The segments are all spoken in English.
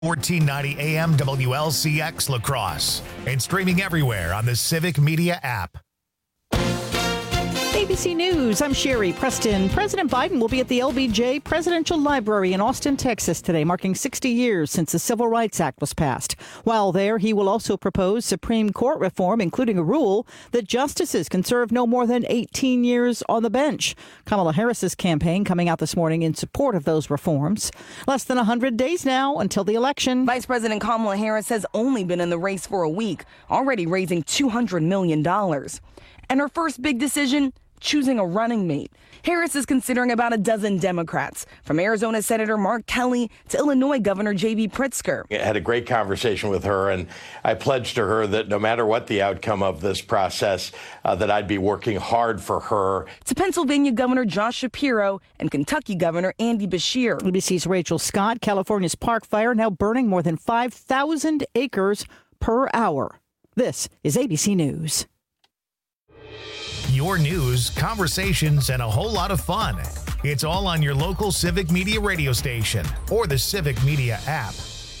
1490 AM WLCX La Crosse and streaming everywhere on the Civic Media app. ABC News, I'm Sherry Preston. President Biden will be at the LBJ Presidential Library in Austin, Texas today, marking 60 years since the Civil Rights Act was passed. While there, he will also propose Supreme Court reform, including a rule that justices can serve no more than 18 years on the bench. Kamala Harris's campaign coming out this morning in support of those reforms. Less than 100 days now until the election. Vice President Kamala Harris has only been in the race for a week, already raising $200 million. And her first big decision, choosing a running mate. Harris is considering about a dozen Democrats, from Arizona Senator Mark Kelly to Illinois Governor J.B. Pritzker. I had a great conversation with her, and I pledged to her that no matter what the outcome of this process, that I'd be working hard for her. To Pennsylvania Governor Josh Shapiro and Kentucky Governor Andy Beshear. ABC's Rachel Scott. California's Park Fire now burning more than 5,000 acres per hour. This is ABC News. Your news, conversations, and a whole lot of fun. It's all on your local Civic Media radio station or the Civic Media app.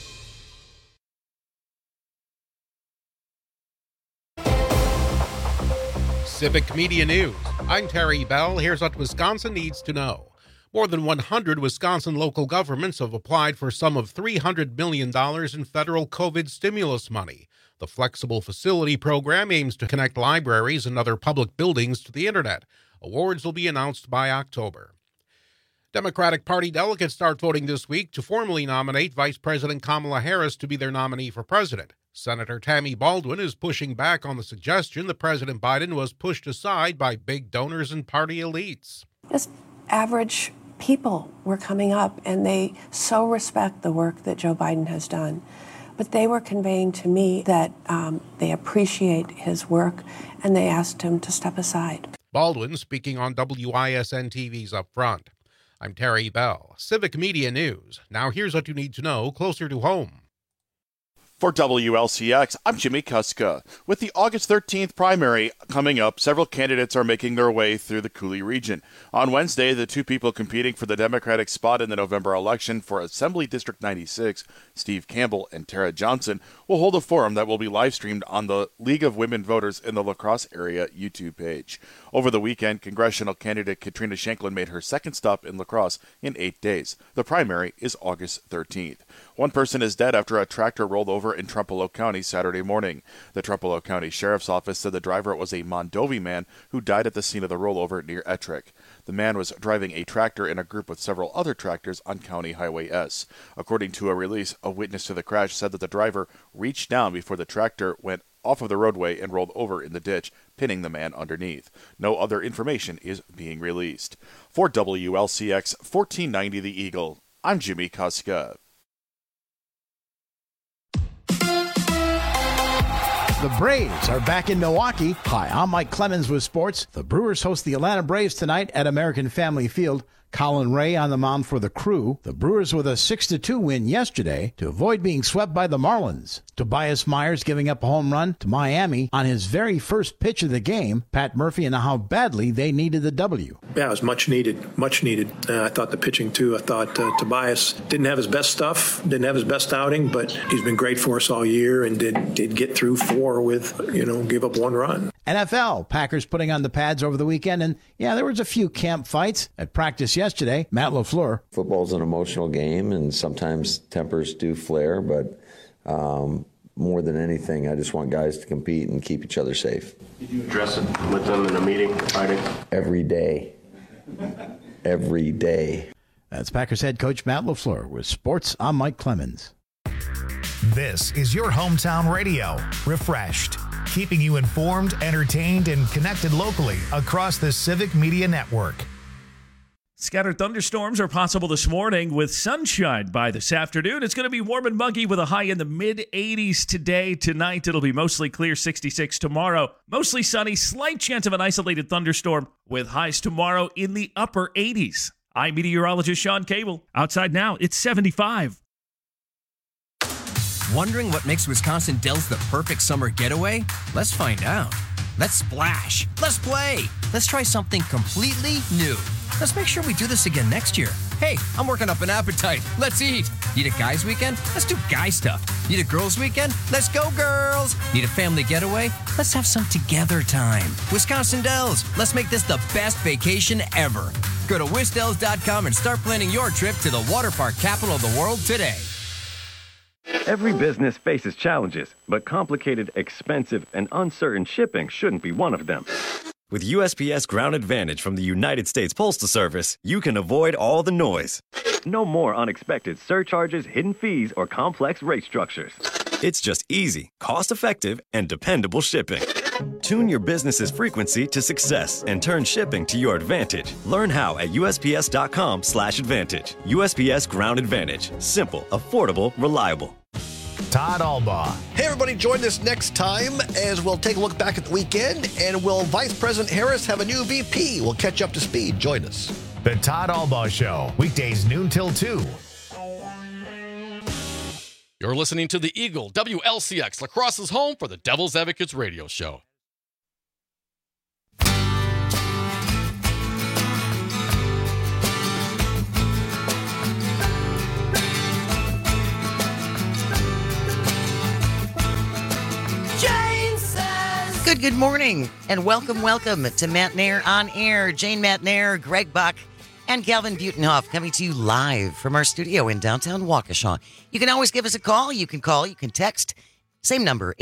Civic Media News. I'm Terry Bell. Here's what Wisconsin needs to know. More than 100 Wisconsin local governments have applied for some of $300 million in federal COVID stimulus money. The Flexible Facility Program aims to connect libraries and other public buildings to the internet. Awards will be announced by October. Democratic Party delegates start voting this week to formally nominate Vice President Kamala Harris to be their nominee for president. Senator Tammy Baldwin is pushing back on the suggestion that President Biden was pushed aside by big donors and party elites. Just average people were coming up, and they so respect the work that Joe Biden has done. But they were conveying to me that they appreciate his work, and they asked him to step aside. Baldwin speaking on WISN TV's Up Front. I'm Terry Bell, Civic Media News. Now here's what you need to know closer to home. For WLCX, I'm Jimmy Kuska. With the August 13th primary coming up, several candidates are making their way through the Cooley region. On Wednesday, the two people competing for the Democratic spot in the November election for Assembly District 96, Steve Campbell and Tara Johnson, will hold a forum that will be live-streamed on the League of Women Voters in the La Crosse area YouTube page. Over the weekend, congressional candidate Katrina Shanklin made her second stop in La Crosse in 8 days. The primary is August 13th. One person is dead after a tractor rolled over in Trempealeau County Saturday morning. The Trempealeau County Sheriff's Office said the driver was a Mondovi man who died at the scene of the rollover near Ettrick. The man was driving a tractor in a group with several other tractors on County Highway S. According to a release, a witness to the crash said that the driver reached down before the tractor went off of the roadway and rolled over in the ditch, pinning the man underneath. No other information is being released. For WLCX 1490 The Eagle, I'm Jimmy Kuska. The Braves are back in Milwaukee. Hi, I'm Mike Clemens with sports. The Brewers host the Atlanta Braves tonight at American Family Field. Colin Ray on the mound for the Crew. The Brewers with a 6-2 win yesterday to avoid being swept by the Marlins. Tobias Myers giving up a home run to Miami on his very first pitch of the game. Pat Murphy and how badly they needed the W. Yeah, it was much needed. I thought the pitching, too. I thought Tobias didn't have his best stuff, didn't have his best outing, but he's been great for us all year and did get through 4 with, give up 1 run. NFL, Packers putting on the pads over the weekend, and yeah, there was a few camp fights at practice yesterday. Matt LaFleur. Football's an emotional game, and sometimes tempers do flare, but more than anything, I just want guys to compete and keep each other safe. Did you address it with them in a meeting Friday? Every day. Every day. That's Packers head coach Matt LaFleur with sports. I'm Mike Clemens. This is your hometown radio, refreshed, keeping you informed, entertained, and connected locally across the Civic Media Network. Scattered thunderstorms are possible this morning with sunshine by this afternoon. It's going to be warm and muggy with a high in the mid-80s today. Tonight, it'll be mostly clear, 66 tomorrow. Mostly sunny, slight chance of an isolated thunderstorm with highs tomorrow in the upper 80s. I'm meteorologist Sean Cable. Outside now, it's 75. Wondering what makes Wisconsin Dells the perfect summer getaway? Let's find out. Let's splash. Let's play. Let's try something completely new. Let's make sure we do this again next year. Hey, I'm working up an appetite. Let's eat. Need a guys' weekend? Let's do guy stuff. Need a girls' weekend? Let's go, girls. Need a family getaway? Let's have some together time. Wisconsin Dells, let's make this the best vacation ever. Go to wisdells.com and start planning your trip to the water park capital of the world today. Every business faces challenges, but complicated, expensive, and uncertain shipping shouldn't be one of them. With USPS Ground Advantage from the United States Postal Service, you can avoid all the noise. No more unexpected surcharges, hidden fees, or complex rate structures. It's just easy, cost-effective, and dependable shipping. Tune your business's frequency to success and turn shipping to your advantage. Learn how at USPS.com/advantage. USPS Ground Advantage. Simple, affordable, reliable. Todd Albaugh. Hey, everybody, join us next time as we'll take a look back at the weekend. And will Vice President Harris have a new VP? We'll catch you up to speed. Join us. The Todd Albaugh Show, weekdays noon till 2. You're listening to the Eagle, WLCX, La Crosse's home for the Devil's Advocates radio show. Good morning, and welcome to Matt Nair on Air. Jane Matt Nair, Greg Buck, and Calvin Butenhoff coming to you live from our studio in downtown Waukesha. You can always give us a call. You can text. Same number,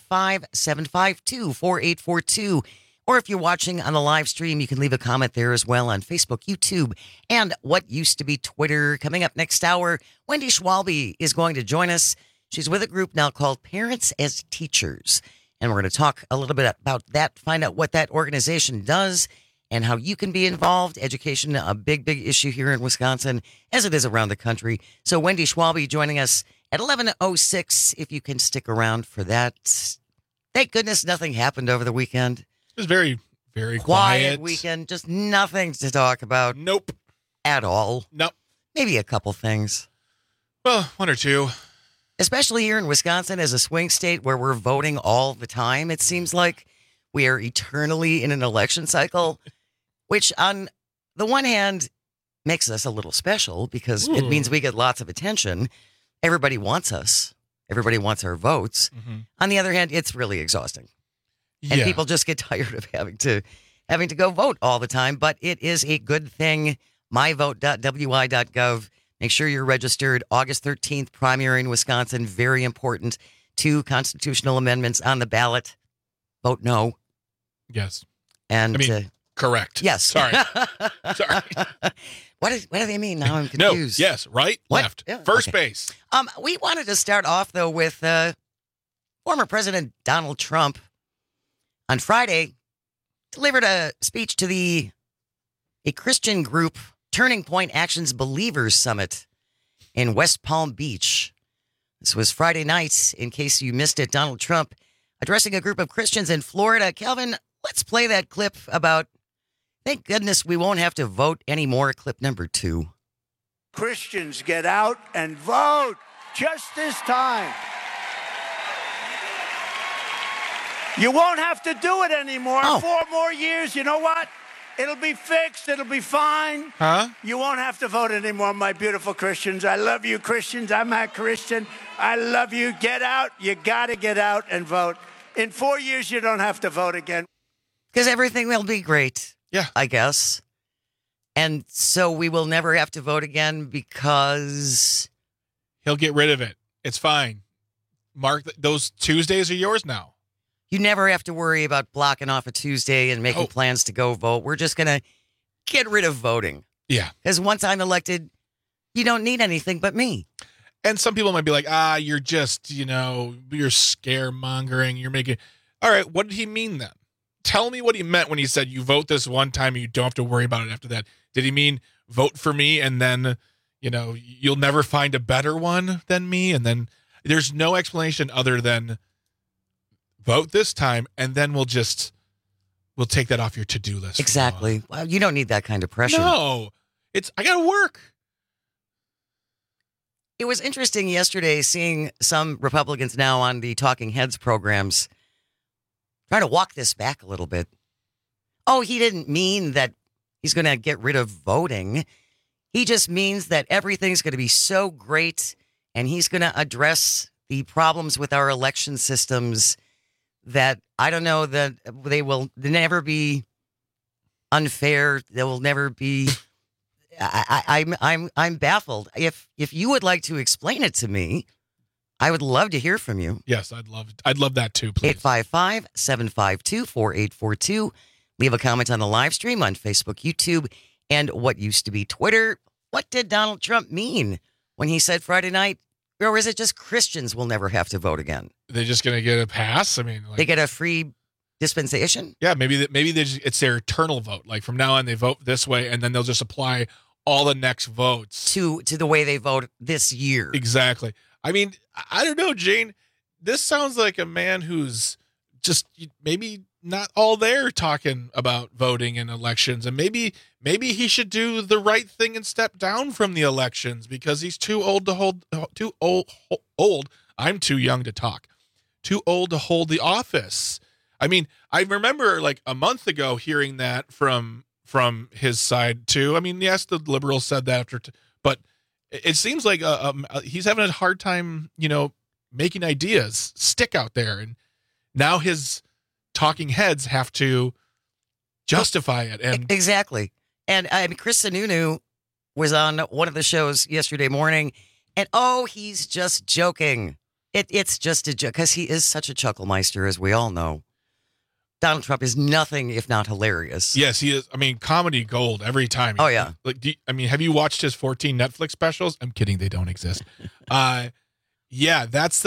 855-752-4842. Or if you're watching on the live stream, you can leave a comment there as well on Facebook, YouTube, and what used to be Twitter. Coming up next hour, Wendy Schwalbe is going to join us. She's with a group now called Parents as Teachers. And we're going to talk a little bit about that, find out what that organization does and how you can be involved. Education, a big issue here in Wisconsin, as it is around the country. So Wendy Schwalbe joining us at 11:06, if you can stick around for that. Thank goodness nothing happened over the weekend. It was very, very quiet weekend. Just nothing to talk about. Nope. At all. Nope. Maybe a couple things. Well, one or two. Especially here in Wisconsin as a swing state where we're voting all the time. It seems like we are eternally in an election cycle, which on the one hand makes us a little special because it means we get lots of attention. Everybody wants us. Everybody wants our votes. Mm-hmm. On the other hand, it's really exhausting. Yeah. And people just get tired of having to go vote all the time. But it is a good thing. myvote.wi.gov. Make sure you're registered. August 13th, primary in Wisconsin. Very important. 2 constitutional amendments on the ballot. Vote no. Yes. And correct. Yes. Sorry. What do they mean? Now I'm confused. No. Yes. Right. What? Left. Yeah. First base. We wanted to start off though with former President Donald Trump on Friday delivered a speech to a Christian group, Turning Point Actions Believers Summit in West Palm Beach. This was Friday night, in case you missed it. Donald Trump addressing a group of Christians in Florida. Calvin, let's play that clip about, thank goodness we won't have to vote anymore, clip number 2. Christians, get out and vote just this time. You won't have to do it anymore. 4 more years, you know what? It'll be fixed. It'll be fine. Huh? You won't have to vote anymore, my beautiful Christians. I love you, Christians. I'm a Christian. I love you. Get out. You got to get out and vote. In 4 years, you don't have to vote again. Because everything will be great. Yeah. I guess. And so we will never have to vote again because he'll get rid of it. It's fine. Mark, those Tuesdays are yours now. You never have to worry about blocking off a Tuesday and making plans to go vote. We're just going to get rid of voting. Yeah. Because once I'm elected, you don't need anything but me. And some people might be like, you're just, you're scaremongering. You're making. All right. What did he mean then? Tell me what he meant when he said you vote this one time and you don't have to worry about it after that. Did he mean vote for me and then, you'll never find a better one than me? And then there's no explanation other than vote this time, and then we'll take that off your to-do list. Exactly. Well, you don't need that kind of pressure. No, I got to work. It was interesting yesterday seeing some Republicans now on the Talking Heads programs Try to walk this back a little bit. Oh, he didn't mean that he's going to get rid of voting. He just means that everything's going to be so great and he's going to address the problems with our election systems that I don't know that they will never be unfair. They will never be. I'm baffled. If you would like to explain it to me, I would love to hear from you. Yes, I'd love that too, please. 855-752-4842. Leave a comment on the live stream on Facebook, YouTube, and what used to be Twitter. What did Donald Trump mean when he said Friday night? Or is it just Christians will never have to vote again? They're just going to get a pass? I mean, they get a free dispensation? Yeah, maybe it's their eternal vote. Like from now on, they vote this way, and then they'll just apply all the next votes to the way they vote this year. Exactly. I mean, I don't know, Jane. This sounds like a man who's just maybe not all there talking about voting and elections, and maybe he should do the right thing and step down from the elections because he's too old to hold. Too old. I'm too young to talk. Too old to hold the office. I mean, I remember like a month ago hearing that from his side too. I mean, yes, the liberals said that after, but it seems like he's having a hard time, making ideas stick out there, and now his talking heads have to justify it. And exactly. And I mean, Chris Sununu was on one of the shows yesterday morning, and he's just joking. It's just a joke because he is such a chucklemeister, as we all know. Donald Trump is nothing if not hilarious. Yes, he is. I mean, comedy gold every time. Oh, yeah. Have you watched his 14 Netflix specials? I'm kidding. They don't exist. Yeah,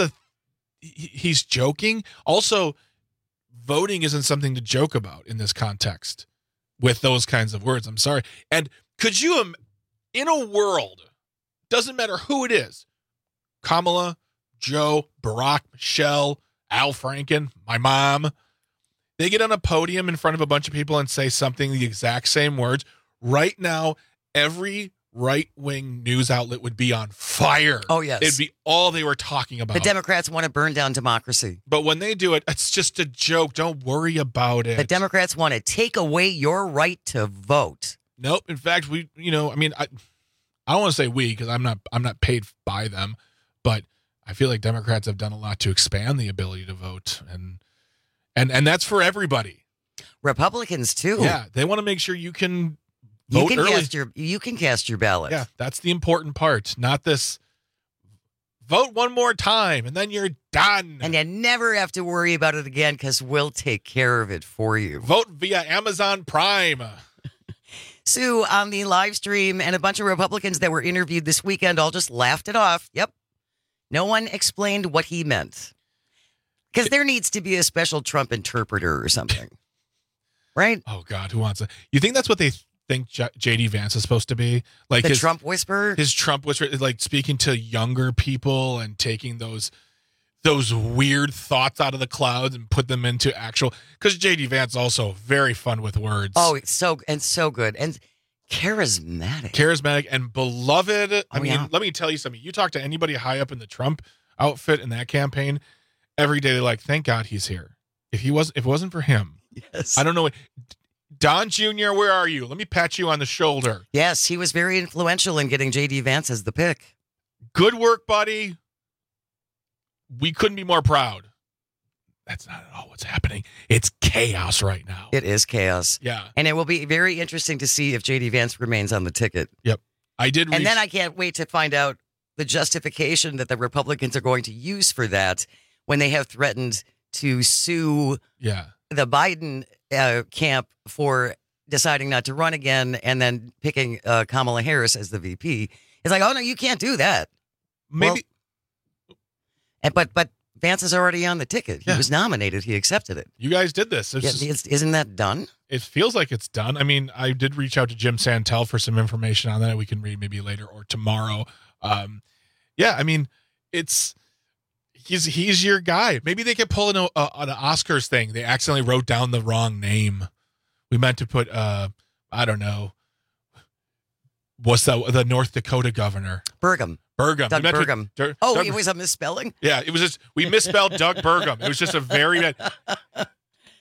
he's joking. Also, voting isn't something to joke about in this context with those kinds of words. I'm sorry. And could you, in a world, doesn't matter who it is, Kamala, Joe, Barack, Michelle, Al Franken, my mom, they get on a podium in front of a bunch of people and say something, the exact same words. Right now, every right-wing news outlet would be on fire. Oh, yes. It'd be all they were talking about. The Democrats want to burn down democracy. But when they do it, it's just a joke. Don't worry about it. The Democrats want to take away your right to vote. Nope. In fact, I don't want to say we because I'm not paid by them, but I feel like Democrats have done a lot to expand the ability to vote, and that's for everybody. Republicans too. Yeah, they want to make sure you can vote early. You can cast your ballot. Yeah, that's the important part. Not this vote one more time and then you're done. And you never have to worry about it again because we'll take care of it for you. Vote via Amazon Prime. Sue, on the live stream, and a bunch of Republicans that were interviewed this weekend all just laughed it off. Yep. No one explained what he meant. Because there needs to be a special Trump interpreter or something. Right? Oh, God, who wants it? You think that's what they think J.D. Vance is supposed to be? Like the Trump whisperer? His Trump whisperer is like speaking to younger people and taking those weird thoughts out of the clouds and put them into actual... Because J.D. Vance also very fun with words. Oh, it's so good. And charismatic. Charismatic and beloved. I mean, let me tell you something. You talk to anybody high up in the Trump outfit in that campaign... Every day they're like, thank God he's here. If it wasn't for him, yes. I don't know. Don Jr., where are you? Let me pat you on the shoulder. Yes, he was very influential in getting J.D. Vance as the pick. Good work, buddy. We couldn't be more proud. That's not at all what's happening. It's chaos right now. It is chaos. Yeah. And it will be very interesting to see if J.D. Vance remains on the ticket. Yep. And then I can't wait to find out the justification that the Republicans are going to use for that when they have threatened to sue the Biden camp for deciding not to run again and then picking Kamala Harris as the VP. It's like, oh, no, you can't do that. Maybe. Well, but Vance is already on the ticket. He was nominated. He accepted it. You guys did this. Isn't that done? It feels like it's done. I mean, I did reach out to Jim Santel for some information on that we can read maybe later or tomorrow. I mean, he's your guy. Maybe they could pull an Oscars thing. They accidentally wrote down the wrong name. We meant to put, I don't know. What's the North Dakota governor? Burgum. Doug Burgum. It was a misspelling? Yeah, it was just, we misspelled Doug Burgum. It was just a very bad.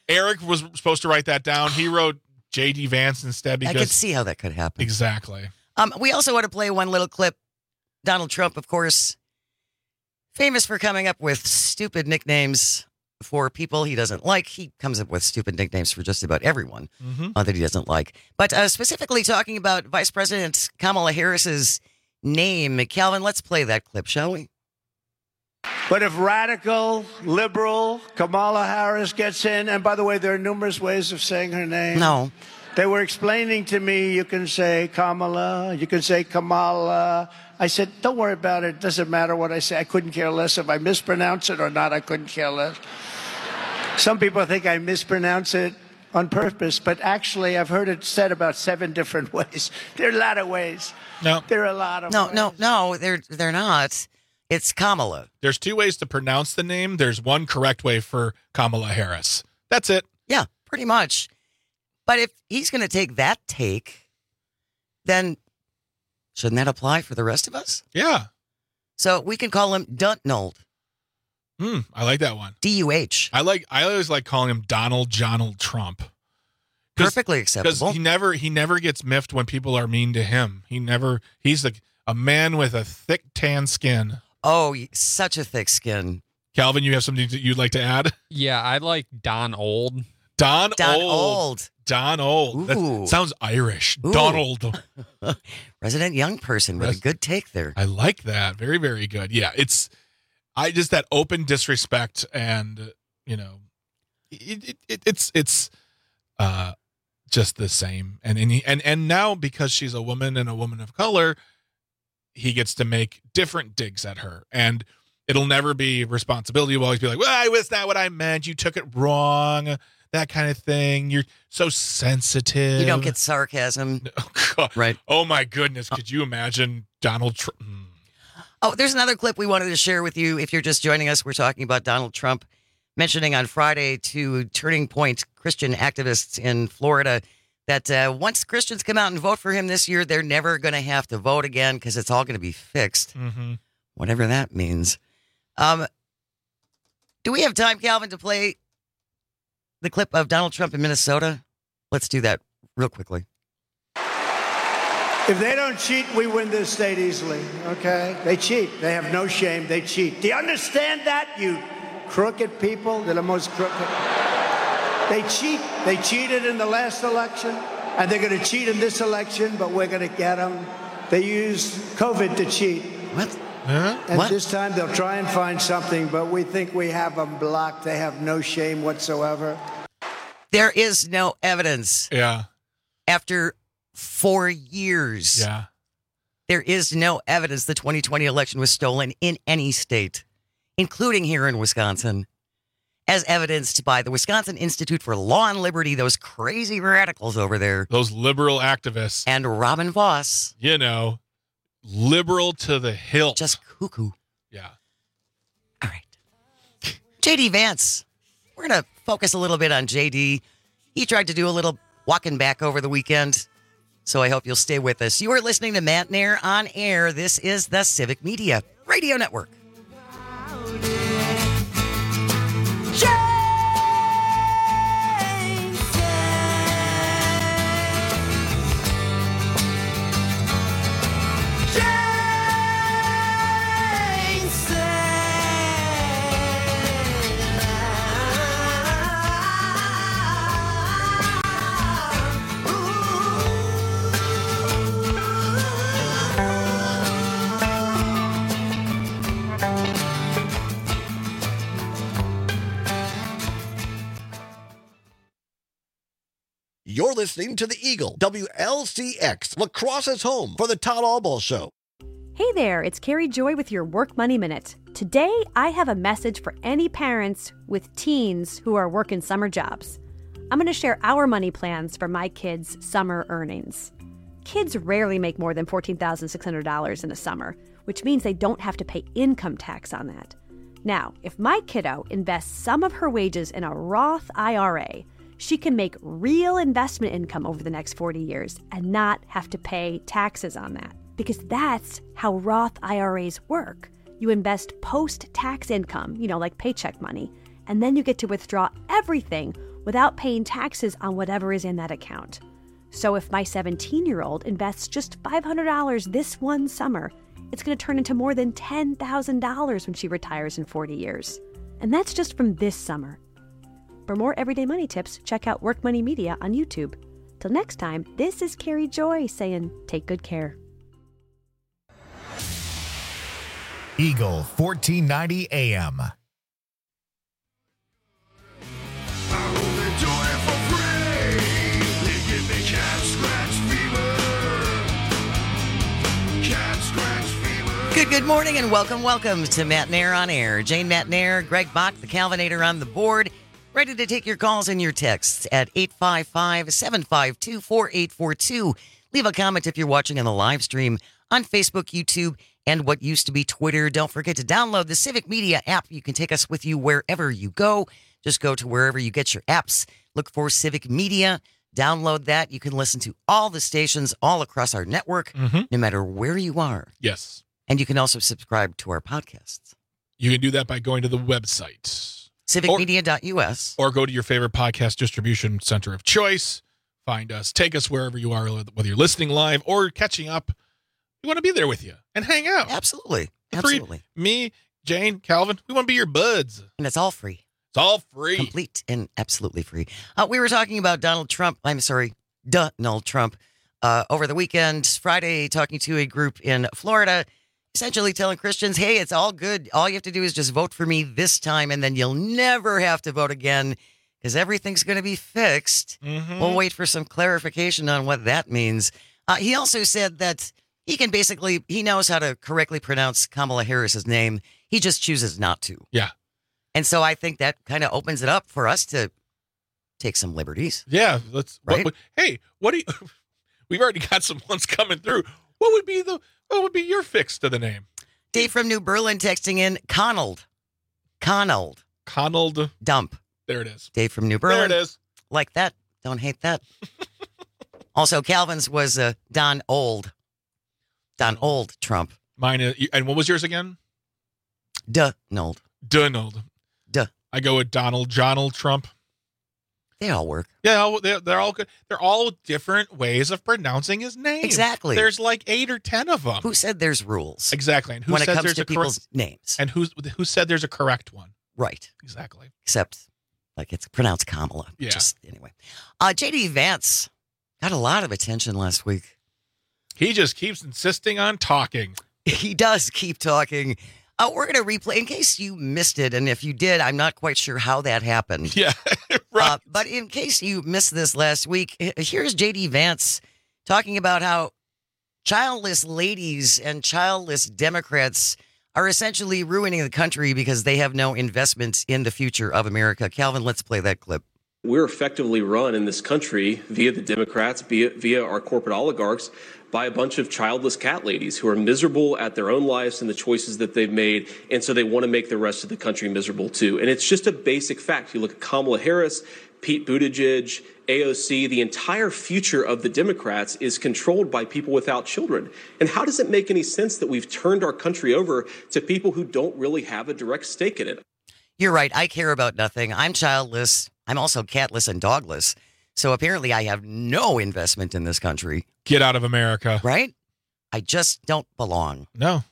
Eric was supposed to write that down. He wrote J.D. Vance instead because I could see how that could happen. Exactly. We also want to play one little clip. Donald Trump, of course, famous for coming up with stupid nicknames for people he doesn't like. He comes up with stupid nicknames for just about everyone that he doesn't like. But specifically talking about Vice President Kamala Harris's name. Calvin, let's play that clip, shall we? But if radical, liberal Kamala Harris gets in, and by the way, there are numerous ways of saying her name. No. They were explaining to me, you can say Kamala, you can say Kamala. I said, don't worry about it. It doesn't matter what I say. I couldn't care less if I mispronounce it or not. I couldn't care less. Some people think I mispronounce it on purpose, but actually I've heard it said about 7 different ways. There are a lot of ways. No. There are a lot of ways. No, they're not. It's Kamala. There's 2 ways to pronounce the name. There's one correct way for Kamala Harris. That's it. Yeah, pretty much. But if he's going to take that take, then shouldn't that apply for the rest of us? Yeah. So we can call him Duntnold. I like that one. D-U-H. I always like calling him Donald Trump. Perfectly acceptable. Because he never gets miffed when people are mean to him. He's like a man with a thick tan skin. Oh, such a thick skin. Calvin, you have something that you'd like to add? Yeah, I like Don Old. Don Old. Ooh. That sounds Irish. Ooh. Donald. Resident young person with a good take there. I like that. Very, very good. Yeah, it's just that open disrespect, and it's just the same. And now because she's a woman and a woman of color, he gets to make different digs at her, and it'll never be responsibility. You'll always be like, well, that's not what I meant. You took it wrong. That kind of thing. You're so sensitive. You don't get sarcasm. Oh, God. Right. Oh, my goodness. Could you imagine Donald Trump? Oh, there's another clip we wanted to share with you. If you're just joining us, we're talking about Donald Trump mentioning on Friday to Turning Point Christian activists in Florida that once Christians come out and vote for him this year, they're never going to have to vote again because it's all going to be fixed. Whatever that means. Do we have time, Calvin, to play the clip of Donald Trump in Minnesota? Let's do that real quickly. If they don't cheat, we win this state easily, okay? They cheat. They have no shame. They cheat. Do you understand that, you crooked people? They're the most crooked. They cheat. They cheated in the last election, and they're going to cheat in this election, but we're going to get them. They used COVID to cheat. What? And this time they'll try and find something, but we think we have them blocked. They have no shame whatsoever. There is no evidence. Yeah. After 4 years. Yeah. There is no evidence the 2020 election was stolen in any state, including here in Wisconsin, as evidenced by the Wisconsin Institute for Law and Liberty, those crazy radicals over there. Those liberal activists. And Robin Voss. Liberal to the hilt. Just cuckoo. Yeah. All right. J.D. Vance. We're going to focus a little bit on J.D. He tried to do a little walking back over the weekend, so I hope you'll stay with us. You are listening to Matt Nair on Air. This is the Civic Media Radio Network. You're listening to The Eagle, WLCX, La Crosse's home for the Todd Albaugh Show. Hey there, it's Carrie Joy with your Work Money Minute. Today, I have a message for any parents with teens who are working summer jobs. I'm going to share our money plans for my kids' summer earnings. Kids rarely make more than $14,600 in a summer, which means they don't have to pay income tax on that. Now, if my kiddo invests some of her wages in a Roth IRA, she can make real investment income over the next 40 years and not have to pay taxes on that. Because that's how Roth IRAs work. You invest post-tax income, like paycheck money, and then you get to withdraw everything without paying taxes on whatever is in that account. So if my 17-year-old invests just $500 this one summer, it's going to turn into more than $10,000 when she retires in 40 years. And that's just from this summer. For more everyday money tips, check out Work Money Media on YouTube. Till next time, this is Carrie Joy saying, take good care. Eagle 1490 AM. Good morning and welcome to Matt Nair on Air. Jane Matt Nair, Greg Bach, the Calvinator on the board, ready to take your calls and your texts at 855-752-4842. Leave a comment if you're watching on the live stream on Facebook, YouTube, and what used to be Twitter. Don't forget to download the Civic Media app. You can take us with you wherever you go. Just go to wherever you get your apps. Look for Civic Media. Download that. You can listen to all the stations all across our network, no matter where you are. Yes. And you can also subscribe to our podcasts. You can do that by going to the website. Civicmedia.us. Or go to your favorite podcast distribution center of choice. Find us. Take us wherever you are, whether you're listening live or catching up. We want to be there with you and hang out. Absolutely. Me, Jane, Calvin, we want to be your buds. And it's all free. It's all free. Complete and absolutely free. We were talking about Donald Trump over the weekend, Friday, talking to a group in Florida, essentially telling Christians, hey, it's all good. All you have to do is just vote for me this time, and then you'll never have to vote again because everything's going to be fixed. We'll wait for some clarification on what that means. He also said that he knows how to correctly pronounce Kamala Harris's name. He just chooses not to. Yeah. And so I think that kind of opens it up for us to take some liberties. Yeah. Right? What do you, we've already got some ones coming through. What would be your fix to the name? Dave from New Berlin texting in Connell. Dump. There it is. Dave from New Berlin. There it is. Like that. Don't hate that. Also, Calvin's was Don Old Trump. Mine is, and what was yours again? Donald. I go with Donald Trump. They all work. Yeah, they're all good. They're all different ways of pronouncing his name. Exactly. There's like 8 or 10 of them. Who said there's rules? Exactly. And who when it says comes there's to a people's names? And who said there's a correct one? Right. Exactly. Except, like, it's pronounced Kamala. Yeah. Anyway. JD Vance got a lot of attention last week. He just keeps insisting on talking. He does keep talking. We're going to replay in case you missed it. And if you did, I'm not quite sure how that happened. Yeah, right. But in case you missed this last week, here's J.D. Vance talking about how childless ladies and childless Democrats are essentially ruining the country because they have no investment in the future of America. Calvin, let's play that clip. We're effectively run in this country via the Democrats, via our corporate oligarchs, by a bunch of childless cat ladies who are miserable at their own lives and the choices that they've made, and so they want to make the rest of the country miserable too. And it's just a basic fact. You look at Kamala Harris, Pete Buttigieg, AOC, the entire future of the Democrats is controlled by people without children. And how does it make any sense that we've turned our country over to people who don't really have a direct stake in it? You're right. I care about nothing. I'm childless. I'm also catless and dogless. So apparently I have no investment in this country. Get out of America. Right? I just don't belong. No.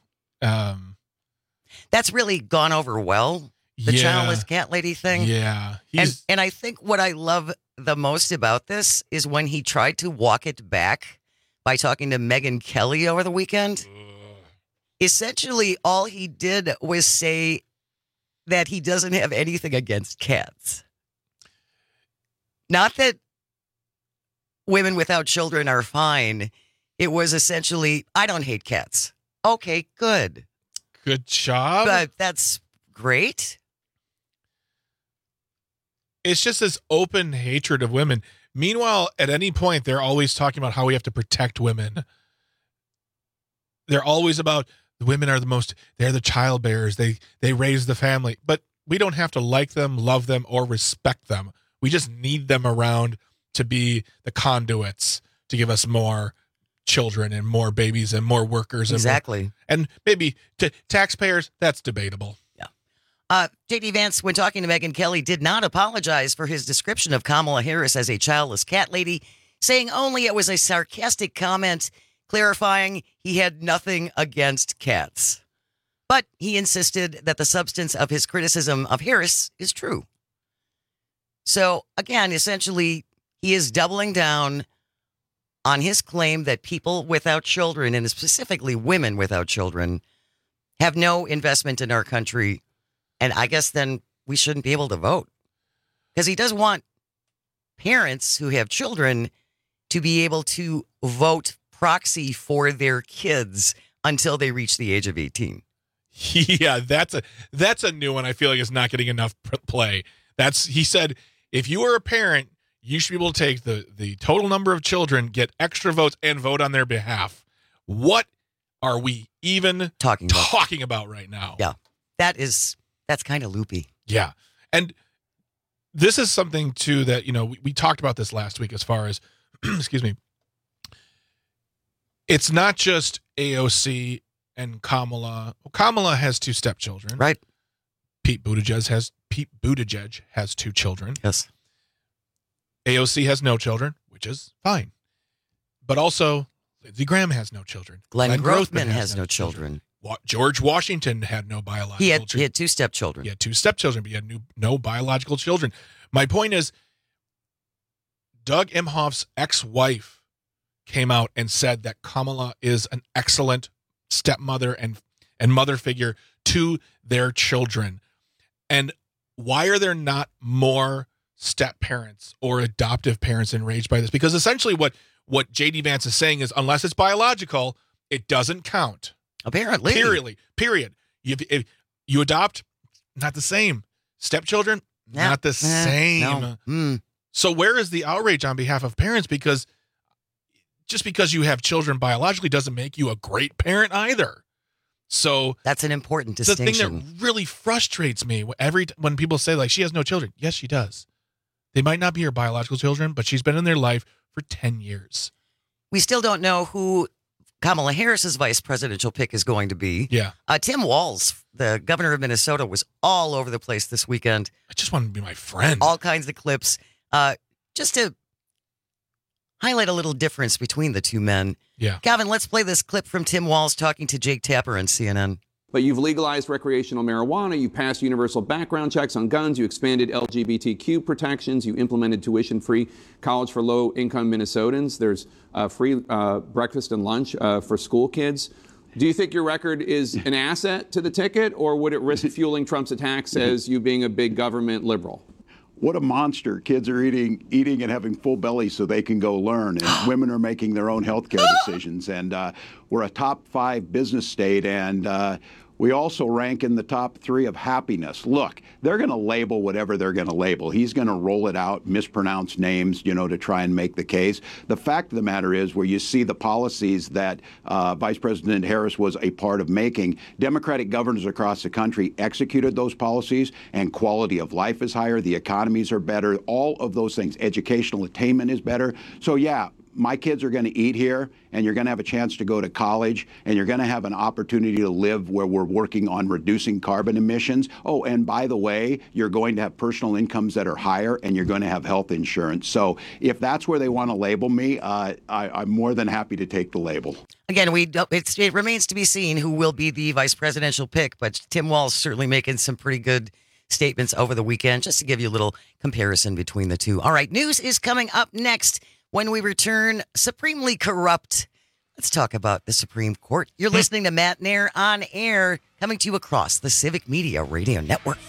That's really gone over well, the childless cat lady thing. Yeah. And I think what I love the most about this is when he tried to walk it back by talking to Megyn Kelly over the weekend. Essentially, all he did was say that he doesn't have anything against cats. Not that women without children are fine. It was essentially, I don't hate cats. Okay, good. Good job. But that's great. It's just this open hatred of women. Meanwhile, at any point, they're always talking about how we have to protect women. They're always about the women are they're the child bearers. They raise the family. But we don't have to like them, love them, or respect them. We just need them around to be the conduits to give us more children and more babies and more workers. Exactly. And maybe to taxpayers, that's debatable. Yeah. J.D. Vance, when talking to Megyn Kelly, did not apologize for his description of Kamala Harris as a childless cat lady, saying only it was a sarcastic comment, clarifying he had nothing against cats. But he insisted that the substance of his criticism of Harris is true. So, again, essentially, he is doubling down on his claim that people without children, and specifically women without children, have no investment in our country. And I guess then we shouldn't be able to vote. Because he does want parents who have children to be able to vote proxy for their kids until they reach the age of 18. Yeah, that's a new one. I feel like it's not getting enough play. He said, if you are a parent, you should be able to take the total number of children, get extra votes, and vote on their behalf. What are we even talking about right now? Yeah, that's kind of loopy. Yeah. And this is something, too, that, we talked about this last week as far as, excuse me, it's not just AOC and Kamala. Kamala has 2 stepchildren. Right. Pete Buttigieg has 2 children. Yes. AOC has no children, which is fine. But also, Lindsey Graham has no children. Glenn Grothman has no children. George Washington had no biological children. He had 2 stepchildren. He had 2 stepchildren, but he had no biological children. My point is, Doug Emhoff's ex-wife came out and said that Kamala is an excellent stepmother and mother figure to their children. And why are there not more step parents or adoptive parents enraged by this? Because essentially what J.D. Vance is saying is, unless it's biological, it doesn't count. Apparently. Period. If you adopt, not the same. Stepchildren, not the same. No. So where is the outrage on behalf of parents? Because just because you have children biologically doesn't make you a great parent either. So that's an important distinction. The thing that really frustrates me when people say, like, she has no children. Yes, she does. They might not be her biological children, but she's been in their life for 10 years. We still don't know who Kamala Harris's vice presidential pick is going to be. Yeah. Tim Walz, the governor of Minnesota, was all over the place this weekend. I just want to be my friend. All kinds of clips. Just to highlight a little difference between the two men. Yeah. Calvin, let's play this clip from Tim Walz talking to Jake Tapper on CNN. But you've legalized recreational marijuana, you passed universal background checks on guns, you expanded LGBTQ protections, you implemented tuition-free college for low-income Minnesotans. There's free breakfast and lunch for school kids. Do you think your record is an asset to the ticket, or would it risk fueling Trump's attacks as you being a big government liberal? What a monster. Kids are eating and having full bellies so they can go learn. And women are making their own health care decisions. And we're a top 5 business state. And we also rank in the top 3 of happiness. Look, they're going to label whatever they're going to label. He's going to roll it out, mispronounce names, to try and make the case. The fact of the matter is, where you see the policies that Vice President Harris was a part of making, Democratic governors across the country executed those policies, and quality of life is higher, the economies are better, all of those things. Educational attainment is better. So, yeah, my kids are going to eat here, and you're going to have a chance to go to college, and you're going to have an opportunity to live where we're working on reducing carbon emissions. Oh, and by the way, you're going to have personal incomes that are higher, and you're going to have health insurance. So if that's where they want to label me, I'm more than happy to take the label. Again, it remains to be seen who will be the vice presidential pick, but Tim Walz certainly making some pretty good statements over the weekend, just to give you a little comparison between the two. All right, news is coming up next. When we return, supremely corrupt. Let's talk about the Supreme Court. You're listening to Matt Nair on air, coming to you across the Civic Media Radio Network.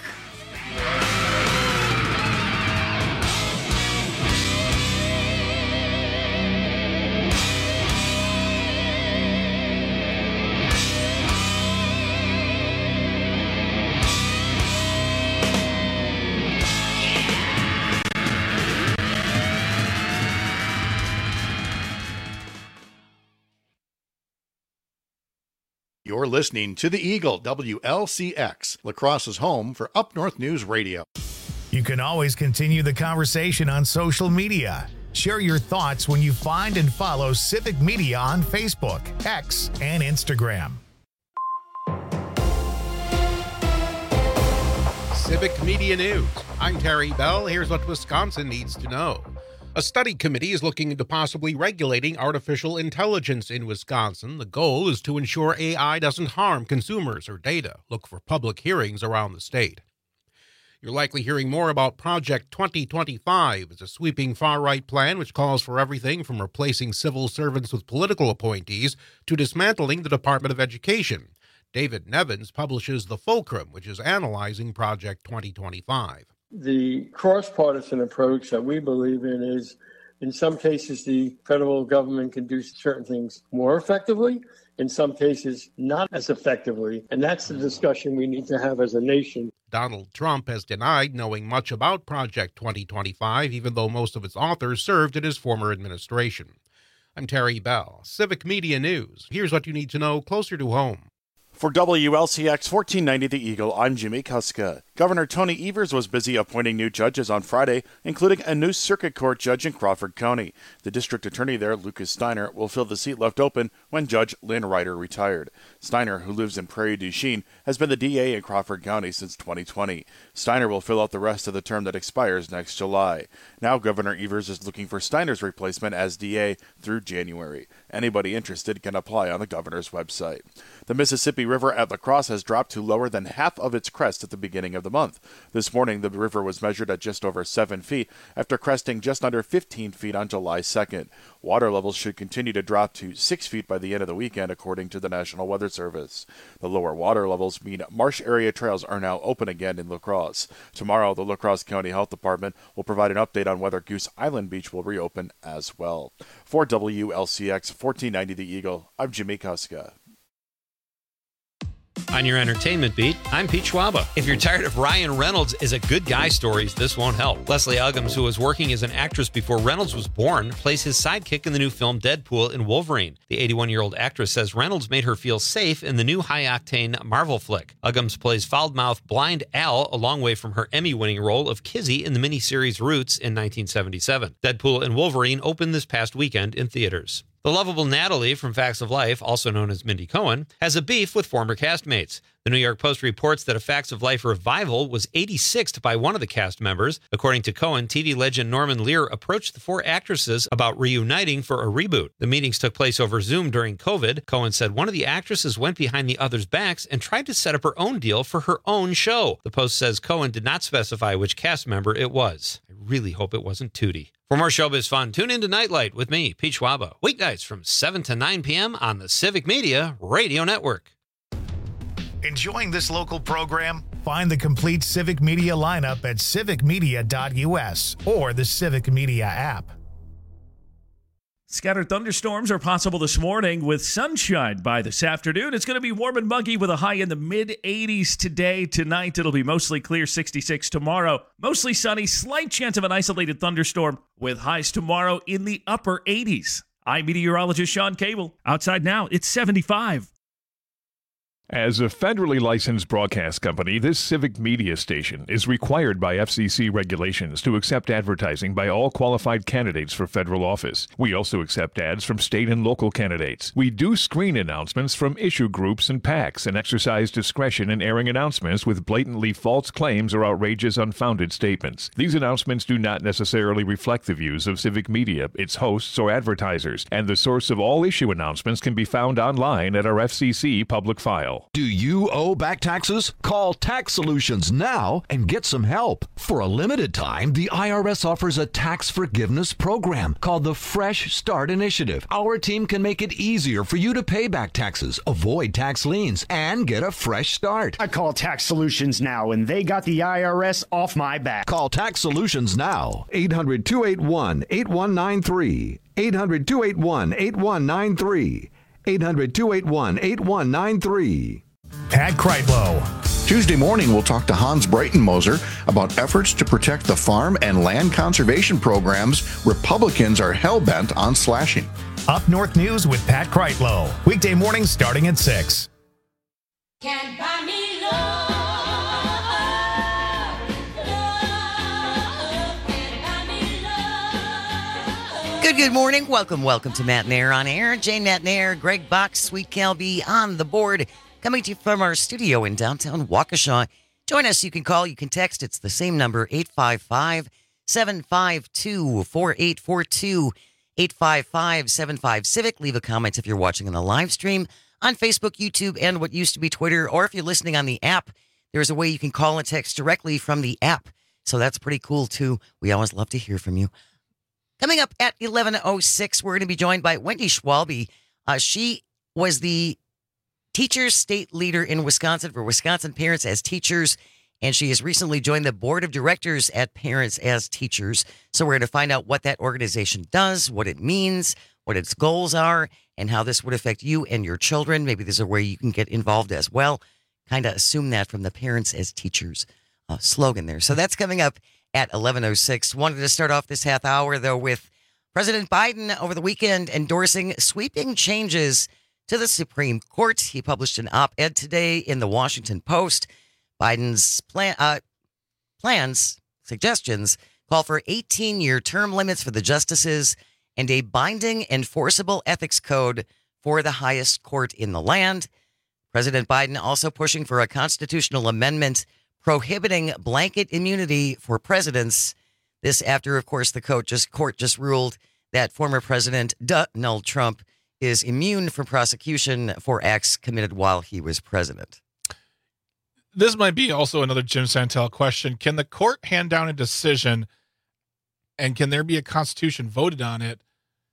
You're listening to The Eagle, WLCX, La Crosse's home for Up North News Radio. You can always continue the conversation on social media. Share your thoughts when you find and follow Civic Media on Facebook, X, and Instagram. Civic Media News. I'm Terry Bell. Here's what Wisconsin needs to know. A study committee is looking into possibly regulating artificial intelligence in Wisconsin. The goal is to ensure AI doesn't harm consumers or data. Look for public hearings around the state. You're likely hearing more about Project 2025. It's a sweeping far-right plan which calls for everything from replacing civil servants with political appointees to dismantling the Department of Education. David Nevins publishes The Fulcrum, which is analyzing Project 2025. The cross-partisan approach that we believe in is, in some cases, the federal government can do certain things more effectively, in some cases not as effectively, and that's the discussion we need to have as a nation. Donald Trump has denied knowing much about Project 2025, even though most of its authors served in his former administration. I'm Terry Bell, Civic Media News. Here's what you need to know closer to home. For WLCX 1490 The Eagle, I'm Jimmy Kuska. Governor Tony Evers was busy appointing new judges on Friday, including a new circuit court judge in Crawford County. The district attorney there, Lucas Steiner, will fill the seat left open when Judge Lynn Ryder retired. Steiner, who lives in Prairie du Chien, has been the DA in Crawford County since 2020. Steiner will fill out the rest of the term that expires next July. Now Governor Evers is looking for Steiner's replacement as DA through January. Anybody interested can apply on the governor's website. The Mississippi River at La Crosse has dropped to lower than half of its crest at the beginning of the month. This morning, the river was measured at just over 7 feet after cresting just under 15 feet on July 2nd. Water levels should continue to drop to 6 feet by the end of the weekend, according to the National Weather Service. The lower water levels mean marsh area trails are now open again in La Crosse. Tomorrow, the La Crosse County Health Department will provide an update on whether Goose Island Beach will reopen as well. For WLCX 1490 The Eagle, I'm Jimmy Kuska. On your entertainment beat, I'm Pete Schwaba. If you're tired of Ryan Reynolds as a good guy stories, this won't help. Leslie Uggams, who was working as an actress before Reynolds was born, plays his sidekick in the new film Deadpool and Wolverine. The 81-year-old actress says Reynolds made her feel safe in the new high-octane Marvel flick. Uggams plays foul-mouthed blind Al a long way from her Emmy-winning role of Kizzy in the miniseries Roots in 1977. Deadpool and Wolverine opened this past weekend in theaters. The lovable Natalie from Facts of Life, also known as Mindy Cohen, has a beef with former castmates. The New York Post reports that a Facts of Life revival was 86th by one of the cast members. According to Cohen, TV legend Norman Lear approached the four actresses about reuniting for a reboot. The meetings took place over Zoom during COVID. Cohen said one of the actresses went behind the other's backs and tried to set up her own deal for her own show. The Post says Cohen did not specify which cast member it was. I really hope it wasn't Tootie. For more showbiz fun, tune in to Nightlight with me, Pete Schwaba, weeknights from 7 to 9 p.m. on the Civic Media Radio Network. Enjoying this local program? Find the complete Civic Media lineup at civicmedia.us or the Civic Media app. Scattered thunderstorms are possible this morning with sunshine by this afternoon. It's going to be warm and muggy with a high in the mid-80s today. Tonight, it'll be mostly clear, 66 tomorrow. Mostly sunny, slight chance of an isolated thunderstorm with highs tomorrow in the upper 80s. I'm meteorologist Sean Cable. Outside now, it's 75. As a federally licensed broadcast company, this Civic Media station is required by FCC regulations to accept advertising by all qualified candidates for federal office. We also accept ads from state and local candidates. We do screen announcements from issue groups and PACs and exercise discretion in airing announcements with blatantly false claims or outrageous, unfounded statements. These announcements do not necessarily reflect the views of Civic Media, its hosts, or advertisers, and the source of all issue announcements can be found online at our FCC public file. Do you owe back taxes? Call Tax Solutions now and get some help. For a limited time, the IRS offers a tax forgiveness program called the Fresh Start Initiative. Our team can make it easier for you to pay back taxes, avoid tax liens, and get a fresh start. I call Tax Solutions now, and they got the IRS off my back. Call Tax Solutions now. 800-281-8193. 800-281-8193. 800-281-8193. Pat Kreitlow. Tuesday morning, we'll talk to Hans Breitenmoser about efforts to protect the farm and land conservation programs Republicans are hell-bent on slashing. Up North News with Pat Kreitlow. Weekday mornings starting at 6. Can't buy me love, can't buy me love. Good morning. Welcome to Matt Nair on Air. Jane Matt Nair, Greg Box, Sweet Calby on the board. Coming to you from our studio in downtown Waukesha. Join us. You can call, you can text. It's the same number, 855-752-4842, 855-75-CIVIC. Leave a comment if you're watching on the live stream on Facebook, YouTube, and what used to be Twitter. Or if you're listening on the app, there's a way you can call and text directly from the app. So that's pretty cool, too. We always love to hear from you. Coming up at 11:06, we're going to be joined by Wendy Schwalbe. She was the Teachers State Leader in Wisconsin for Wisconsin Parents as Teachers, and she has recently joined the board of directors at Parents as Teachers. So we're going to find out what that organization does, what it means, what its goals are, and how this would affect you and your children. Maybe there's a way you can get involved as well. Kind of assume that from the Parents as Teachers slogan there. So that's coming up at 11:06. Wanted to start off this half hour, though, with President Biden over the weekend endorsing sweeping changes to the Supreme Court. He published an op-ed today in the Washington Post. Biden's suggestions call for 18-year term limits for the justices and a binding enforceable ethics code for the highest court in the land. President Biden also pushing for a constitutional amendment prohibiting blanket immunity for presidents. This after, of course, the court just ruled that former President Donald Trump is immune from prosecution for acts committed while he was president. This might be also another Jim Santel question. Can the court hand down a decision, and can there be a constitution voted on it?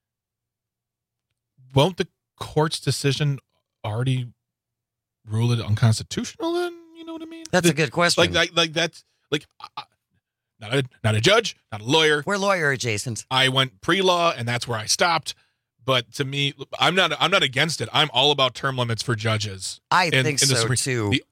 Won't the court's decision already rule it unconstitutional then? You know what I mean? That's a good question. Like that's like not a judge, not a lawyer. We're lawyer adjacent. I went pre-law, and that's where I stopped. But to me, I'm not against it. I'm all about term limits for judges. I think so too. The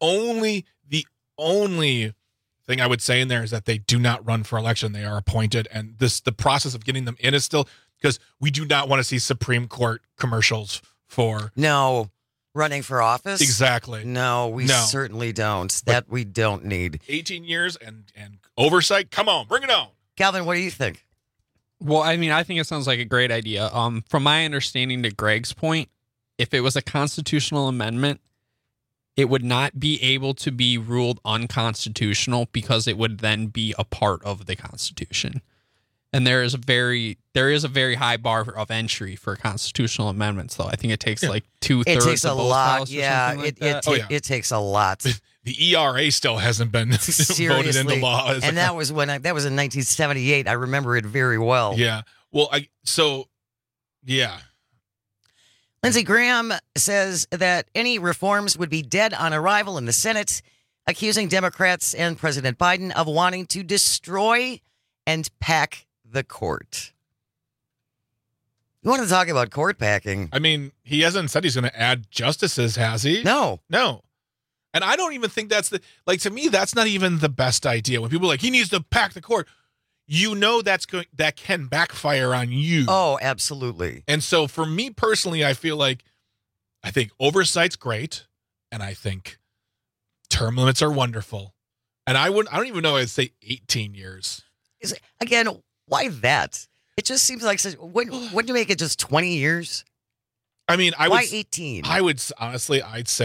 only thing I would say in there is that they do not run for election. They are appointed, and the process of getting them in is still, because we do not want to see Supreme Court commercials for running for office. Exactly. No, we certainly don't. That we don't need. 18 years and oversight. Come on, bring it on. Calvin, what do you think? Well, I mean, I think it sounds like a great idea. From my understanding, to Greg's point, if it was a constitutional amendment, it would not be able to be ruled unconstitutional because it would then be a part of the Constitution. And there is a very high bar of entry for constitutional amendments, though. I think it takes like 2/3 It takes a of both lot. houses or Yeah, something like that. it takes a lot. The ERA still hasn't been voted into law. And that was in 1978. I remember it very well. Yeah. Well, Lindsey Graham says that any reforms would be dead on arrival in the Senate, accusing Democrats and President Biden of wanting to destroy and pack the court. You want to talk about court packing? I mean, he hasn't said he's going to add justices, has he? No. And I don't even think that's to me, that's not even the best idea. When people are like, he needs to pack the court, that can backfire on you. Oh, absolutely. And so for me personally, I think oversight's great, and I think term limits are wonderful. And I don't even know I'd say 18 years. Again, why that? It just seems like, wouldn't you make it just 20 years? I mean, why 18? I would honestly,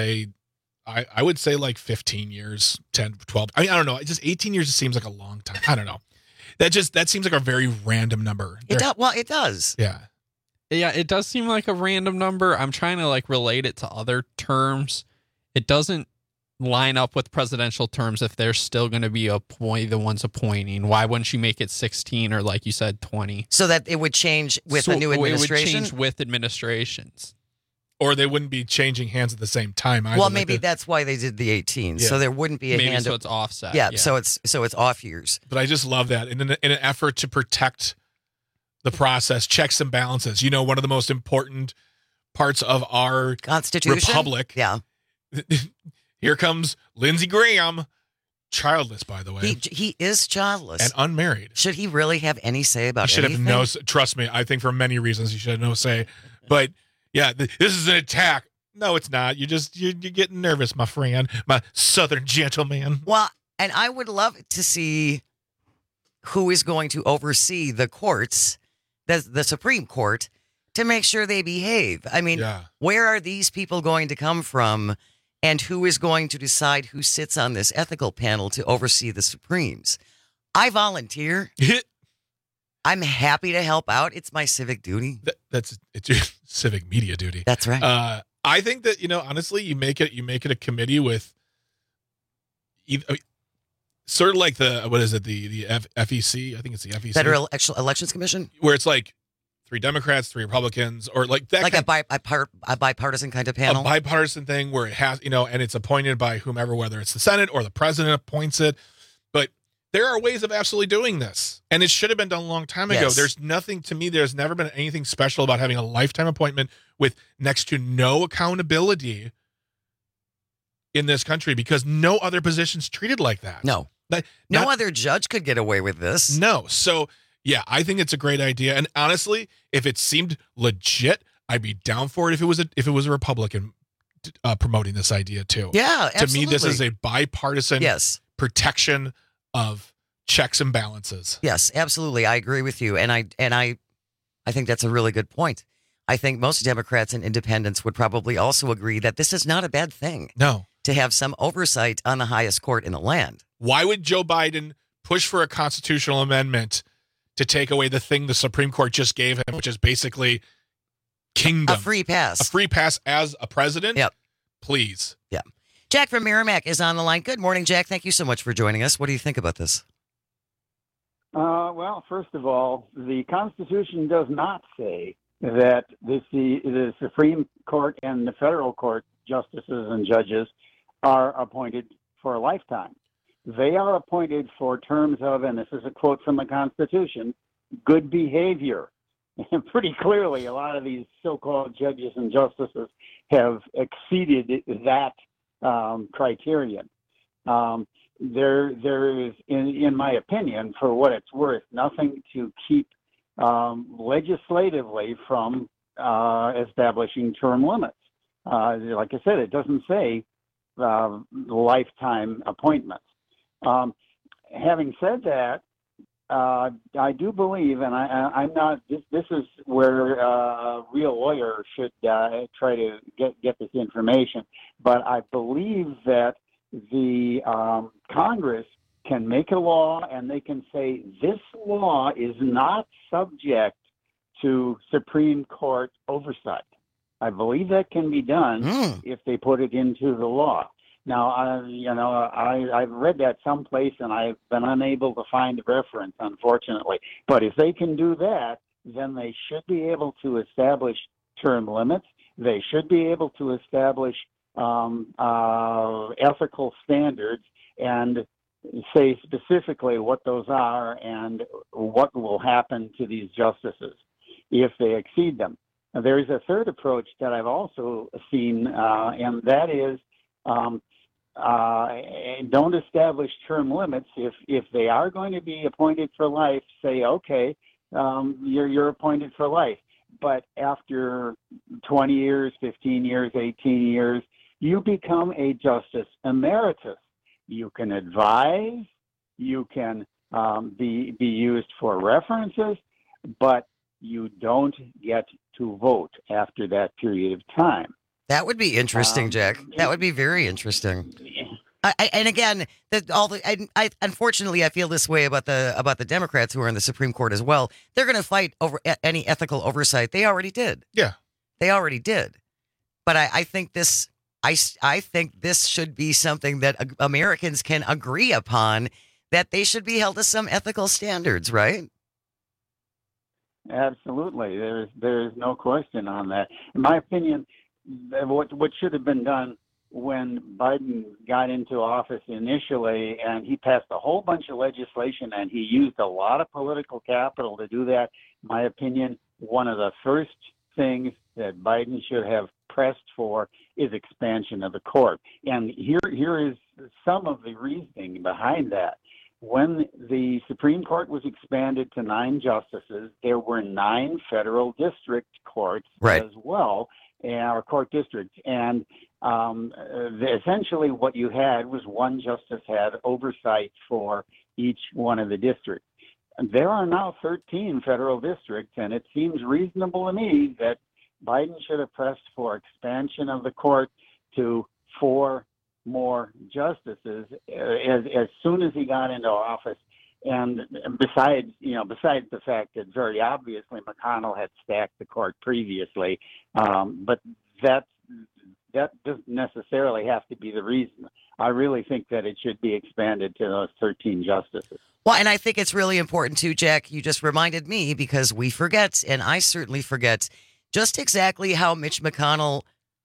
I would say like 15 years, 10, 12. I mean, I don't know. Just 18 years seems like a long time. I don't know. That seems like a very random number. Well, it does. Yeah. Yeah, it does seem like a random number. I'm trying to relate it to other terms. It doesn't line up with presidential terms if they're still going to be the ones appointing. Why wouldn't you make it 16 or, like you said, 20? So that it would change with a new administration? It would change with administrations. Or they wouldn't be changing hands at the same time either. Well, maybe that's why they did the 18. Yeah. So there wouldn't be a hand. So it's offset. Yeah, so it's off years. But I just love that in an effort to protect the process, checks and balances. One of the most important parts of our Constitution, republic. Yeah. Here comes Lindsey Graham, childless, by the way. He is childless and unmarried. Should he really have any say about anything? He should have trust me, I think for many reasons he should have no say. But yeah, this is an attack. No, it's not. You're getting nervous, my friend, my Southern gentleman. Well, and I would love to see who is going to oversee the courts, the Supreme Court, to make sure they behave. I mean, where are these people going to come from and who is going to decide who sits on this ethical panel to oversee the Supremes. I volunteer. I'm happy to help out. It's my civic duty. It's your civic media duty. That's right. I think that, honestly, you make it a committee with sort of like the FEC. I think it's the FEC, Federal Elections Commission, where it's like 3 Democrats, 3 Republicans, or like that, like a bipartisan kind of panel, a bipartisan thing where it has, and it's appointed by whomever, whether it's the Senate or the president appoints it. But there are ways of absolutely doing this, and it should have been done a long time ago. Yes. There's never been anything special about having a lifetime appointment with next to no accountability in this country, because no other position's treated like that. No. No other judge could get away with this. No. So, yeah, I think it's a great idea. And honestly, if it seemed legit, I'd be down for it if it was a Republican promoting this idea too. Yeah, absolutely. To me, this is a bipartisan protection of checks and balances. Yes, absolutely. I agree with you. And I think that's a really good point. I think most Democrats and independents would probably also agree that this is not a bad thing. No. To have some oversight on the highest court in the land. Why would Joe Biden push for a constitutional amendment to take away the thing the Supreme Court just gave him, which is basically kingdom? A free pass. A free pass as a president? Yep. Please. Yeah. Jack from Merrimack is on the line. Good morning, Jack. Thank you so much for joining us. What do you think about this? Well, first of all, the Constitution does not say that the Supreme Court and the federal court justices and judges are appointed for a lifetime. They are appointed for terms of, and this is a quote from the Constitution, good behavior. And pretty clearly, a lot of these so-called judges and justices have exceeded that criterion. There is, in my opinion, for what it's worth, nothing to keep legislatively from establishing term limits. Like I said, it doesn't say lifetime appointments. Having said that, I do believe, and I'm not. This is where a real lawyer should try to get this information. But I believe that the Congress can make a law, and they can say this law is not subject to Supreme Court oversight. I believe that can be done if they put it into the law. Now, I've read that someplace, and I've been unable to find a reference, unfortunately. But if they can do that, then they should be able to establish term limits. They should be able to establish ethical standards and say specifically what those are and what will happen to these justices if they exceed them. Now, there is a third approach that I've also seen, and that is don't establish term limits. If they are going to be appointed for life, say, okay, you're appointed for life. But after 20 years, 15 years, 18 years, you become a justice emeritus. You can advise, you can be used for references, but you don't get to vote after that period of time. That would be interesting, Jack. That would be very interesting. And again, unfortunately, I feel this way about the Democrats who are in the Supreme Court as well. They're going to fight over any ethical oversight. They already did. Yeah, they already did. But I think this. I think this should be something that Americans can agree upon, that they should be held to some ethical standards, right? Absolutely. There's no question on that. In my opinion, what should have been done when Biden got into office initially, and he passed a whole bunch of legislation, and he used a lot of political capital to do that, in my opinion, one of the first things that Biden should have pressed for is expansion of the court. And here is some of the reasoning behind that. When the Supreme Court was expanded to 9 justices, there were 9 federal district courts as well, or court districts. And essentially what you had was one justice had oversight for each one of the districts. There are now 13 federal districts, and it seems reasonable to me that Biden should have pressed for expansion of the court to 4 more justices as soon as he got into office. And besides the fact that very obviously McConnell had stacked the court previously, but that doesn't necessarily have to be the reason. I really think that it should be expanded to those 13 justices. Well, and I think it's really important too, Jack. You just reminded me, because we forget, and I certainly forget, just exactly how Mitch McConnell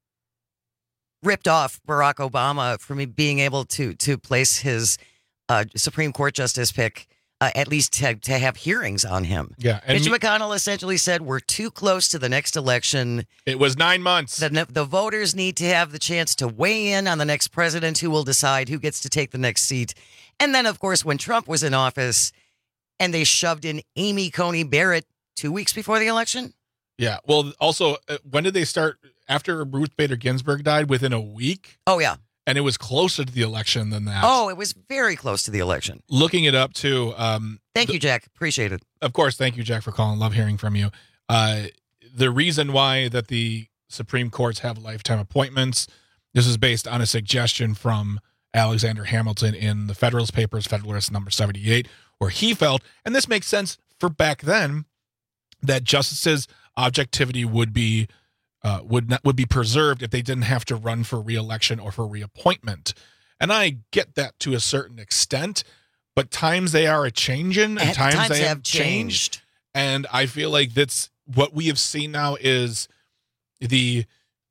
ripped off Barack Obama from being able to place his Supreme Court justice pick, at least to have hearings on him. Yeah, and Mitch McConnell essentially said, we're too close to the next election. It was 9 months. The voters need to have the chance to weigh in on the next president, who will decide who gets to take the next seat. And then, of course, when Trump was in office and they shoved in Amy Coney Barrett 2 weeks before the election. Yeah. Well, also, when did they start? After Ruth Bader Ginsburg died, within a week? Oh, yeah. And it was closer to the election than that. Oh, it was very close to the election. Looking it up, too. Thank you, Jack. Appreciate it. Of course. Thank you, Jack, for calling. Love hearing from you. The reason why that the Supreme Courts have lifetime appointments, this is based on a suggestion from Alexander Hamilton in the Federalist Papers, Federalist number 78, where he felt, and this makes sense for back then, that justices' objectivity would be preserved if they didn't have to run for re-election or for reappointment. And I get that to a certain extent, but times they are a-changing, and times they have changed. And I feel like that's what we have seen now is the,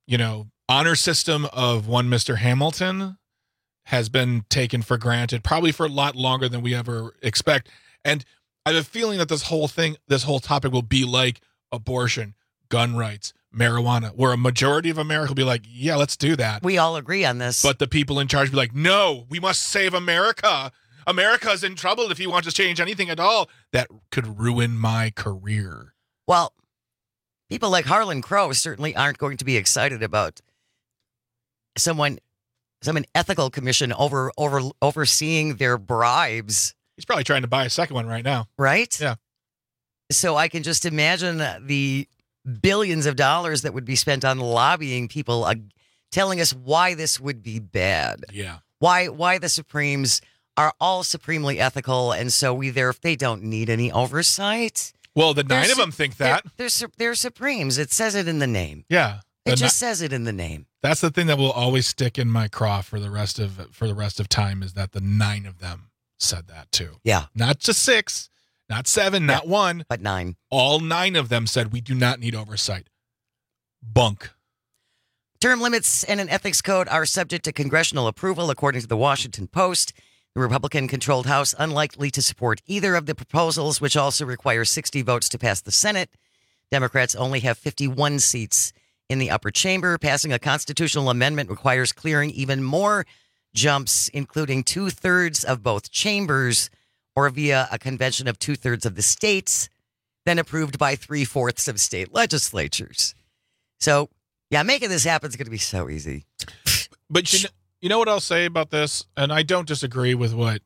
honor system of one Mr. Hamilton has been taken for granted, probably for a lot longer than we ever expect. And I have a feeling that this whole topic will be like abortion, gun rights, marijuana, where a majority of America will be like, yeah, let's do that. We all agree on this. But the people in charge will be like, no, we must save America. America's in trouble if he wants to change anything at all. That could ruin my career. Well, people like Harlan Crow certainly aren't going to be excited about some ethical commission overseeing their bribes. He's probably trying to buy a second one right now. Right? Yeah. So I can just imagine the billions of dollars that would be spent on lobbying people, telling us why this would be bad. Yeah. Why the Supremes are all supremely ethical, and so they don't need any oversight. Well, the 9 of them think that. They're Supremes. It says it in the name. Yeah. It just says it in the name. That's the thing that will always stick in my craw for the rest of time, is that the 9 of them said that too. Yeah. Not just 6. Not 7, not 1. But 9. All 9 of them said we do not need oversight. Bunk. Term limits and an ethics code are subject to congressional approval, according to the Washington Post. The Republican-controlled House unlikely to support either of the proposals, which also require 60 votes to pass the Senate. Democrats only have 51 seats in the upper chamber. Passing a constitutional amendment requires clearing even more jumps, including 2/3 of both chambers, or via a convention of 2/3 of the states, then approved by 3/4 of state legislatures. So, yeah, making this happen is going to be so easy. But you know what I'll say about this? And I don't disagree with what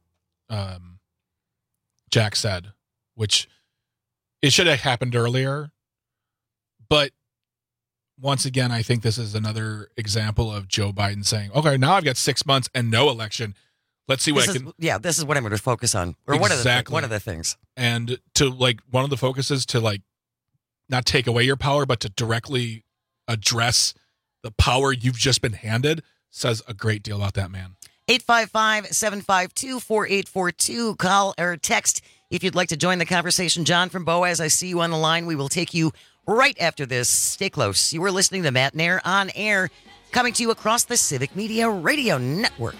Jack said, which it should have happened earlier. But once again, I think this is another example of Joe Biden saying, okay, now I've got 6 months and no election. Let's see what this I can. Yeah, this is what I'm going to focus on. Or exactly. one of the things. And to one of the focuses to not take away your power, but to directly address the power you've just been handed, says a great deal about that man. 855-752-4842. Call or text if you'd like to join the conversation. John from Boaz, I see you on the line. We will take you right after this. Stay close. You are listening to Matt Nair on air, coming to you across the Civic Media Radio Network.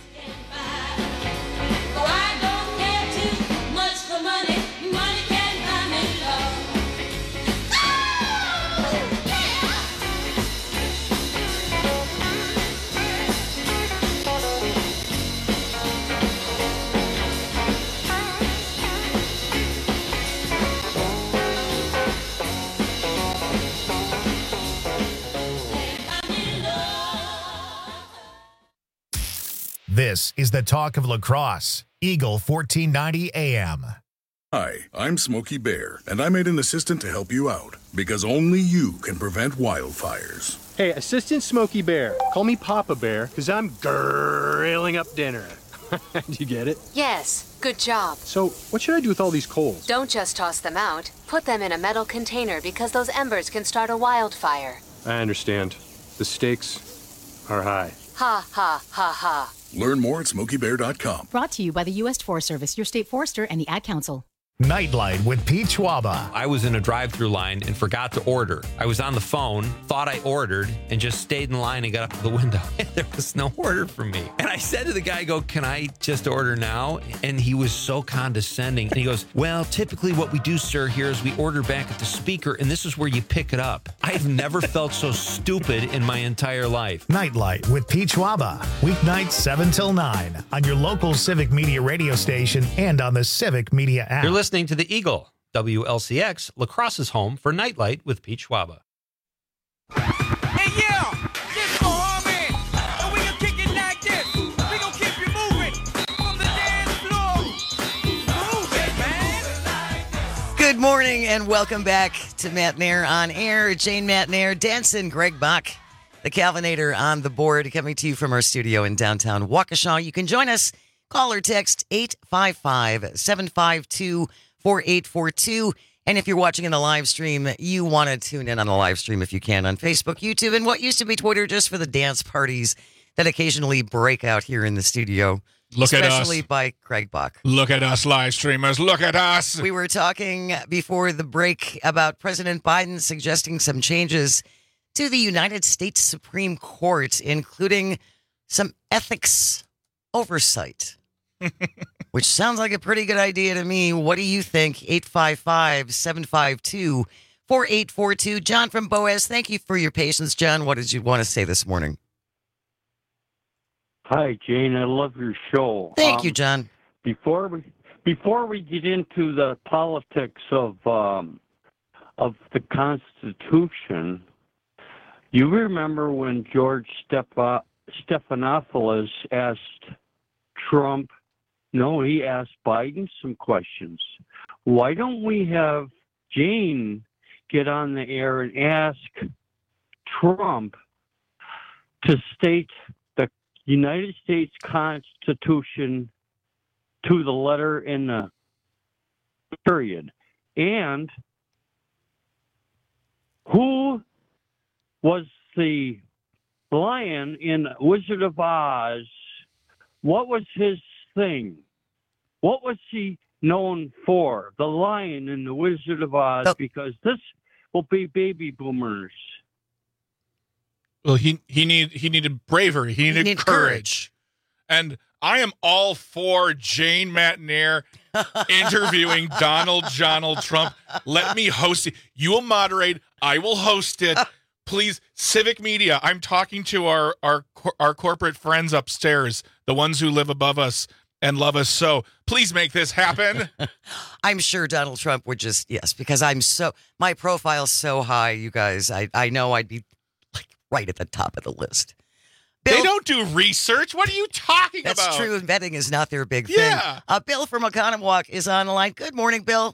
This is the talk of La Crosse, Eagle 1490 AM. Hi, I'm Smokey Bear, and I made an assistant to help you out, because only you can prevent wildfires. Hey, Assistant Smokey Bear, call me Papa Bear, because I'm grilling up dinner. Do you get it? Yes, good job. So, what should I do with all these coals? Don't just toss them out. Put them in a metal container because those embers can start a wildfire. I understand. The stakes are high. Ha, ha, ha, ha. Learn more at SmokeyBear.com. Brought to you by the U.S. Forest Service, your state forester, and the Ad Council. Nightlight with Pete Schwaba. I was in a drive-through line and forgot to order. I was on the phone, thought I ordered, and just stayed in line and got up to the window. And there was no order for me. And I said to the guy, can I just order now? And he was so condescending. And he goes, well, typically what we do, sir, here is we order back at the speaker, and this is where you pick it up. I've never felt so stupid in my entire life. Nightlight with Pete Schwaba. Weeknights 7 till 9 on your local Civic Media radio station and on the Civic Media app. You're listening to The Eagle, WLCX, La Crosse's home for Nightlight with Pete Schwaba. Hey, yeah! Just go on in! And we gonna kick it like this! We gonna keep you moving! From the dance floor! Move it, man! Good morning and welcome back to Matt Nair on air. Jane Matt Nair, Danson, Greg Bach, the Calvinator on the board, coming to you from our studio in downtown Waukesha. You can join us. Call or text 855-752-4842. And if you're watching in the live stream, you want to tune in on the live stream if you can on Facebook, YouTube, and what used to be Twitter, just for the dance parties that occasionally break out here in the studio. Look at us. Especially by Greg Bach. Look at us, live streamers. Look at us. We were talking before the break about President Biden suggesting some changes to the United States Supreme Court, including some ethics oversight. Which sounds like a pretty good idea to me. What do you think? 855-752-4842. John from Boaz, thank you for your patience. John, what did you want to say this morning? Hi, Jane. I love your show. Thank you, John. Before we get into the politics of the Constitution, you remember when George Stephanopoulos asked Trump, no, he asked Biden some questions. Why don't we have Jane get on the air and ask Trump to state the United States Constitution to the letter in the period? And who was the lion in Wizard of Oz? What was his thing? What was he known for? The lion in the Wizard of Oz, because this will be baby boomers. Well, he needed bravery. He needed courage. And I am all for Jane Matt Nair interviewing Donald Trump. Let me host it. You will moderate. I will host it. Please, Civic Media. I'm talking to our corporate friends upstairs, the ones who live above us and love us so. Please make this happen. I'm sure Donald Trump would just, yes, because my profile's so high, you guys. I know I'd be like right at the top of the list. Bill, they don't do research. What are you talking about? That's true. Vetting is not their big thing. Bill from Oconomowoc is on the line. Good morning, Bill.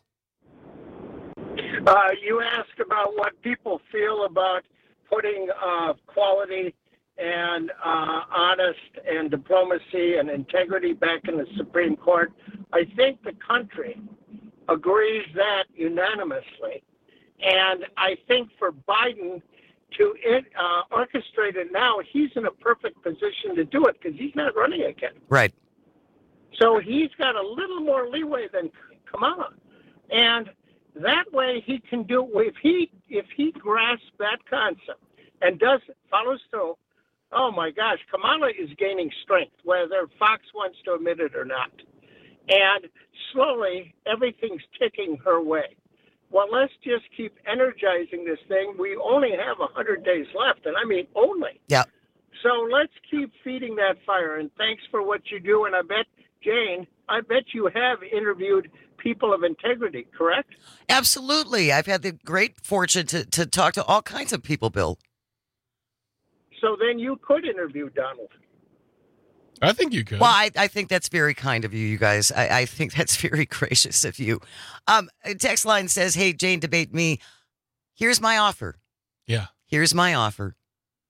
You asked about what people feel about putting quality and honest and diplomacy and integrity back in the Supreme Court. I think the country agrees that unanimously. And I think for Biden to orchestrate it now, he's in a perfect position to do it because he's not running again. Right. So he's got a little more leeway than Kamala. And that way he can do, if he grasps that concept and follows through, oh my gosh, Kamala is gaining strength, whether Fox wants to admit it or not. And slowly everything's ticking her way. Well, let's just keep energizing this thing. We only have 100 days left, and I mean only. Yeah. So let's keep feeding that fire. And thanks for what you do. And I bet, Jane, you have interviewed people of integrity, correct? Absolutely. I've had the great fortune to talk to all kinds of people, Bill. So then you could interview Donald. I think you could. Well, I think that's very kind of you guys. I think that's very gracious of you. Text line says, hey, Jane, debate me. Here's my offer. Yeah. Here's my offer.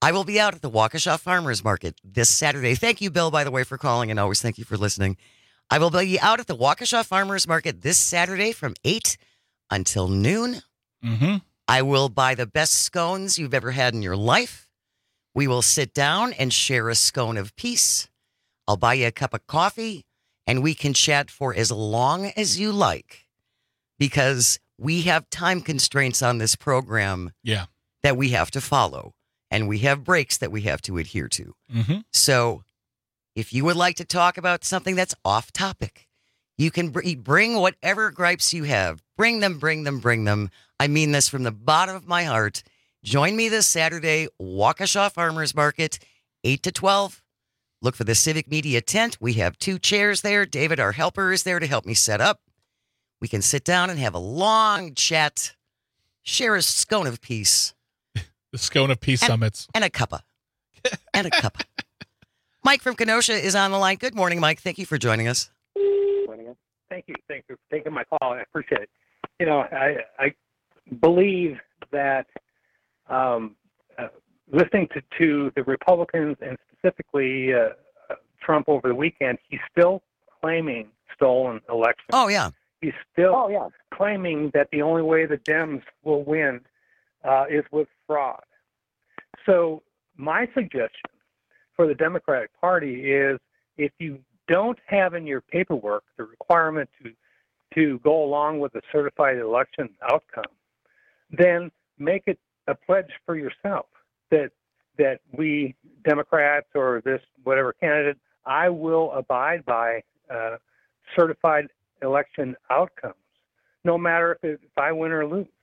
I will be out at the Waukesha Farmers Market this Saturday. Thank you, Bill, by the way, for calling, and always thank you for listening. I will be out at the Waukesha Farmers Market this Saturday from 8 until noon. Mm-hmm. I will buy the best scones you've ever had in your life. We will sit down and share a scone of peace. I'll buy you a cup of coffee, and we can chat for as long as you like, because we have time constraints on this program that we have to follow, and we have breaks that we have to adhere to. Mm-hmm. So if you would like to talk about something that's off topic, you can bring whatever gripes you have. Bring them. I mean this from the bottom of my heart. Join me this Saturday, Waukesha Farmers Market, 8 to 12. Look for the Civic Media tent. We have 2 chairs there. David, our helper, is there to help me set up. We can sit down and have a long chat, share a scone of peace. The Scone of Peace Summits. And a cuppa. Mike from Kenosha is on the line. Good morning, Mike. Thank you for joining us. Thank you. Thank you for taking my call. I appreciate it. You know, I believe that listening to the Republicans and specifically Trump over the weekend, he's still claiming stolen elections. Oh, yeah. He's still claiming that the only way the Dems will win is with fraud. So my suggestion for the Democratic Party is, if you don't have in your paperwork the requirement to go along with the certified election outcome, then make it a pledge for yourself that we Democrats or this whatever candidate, I will abide by certified election outcomes, no matter if I win or lose.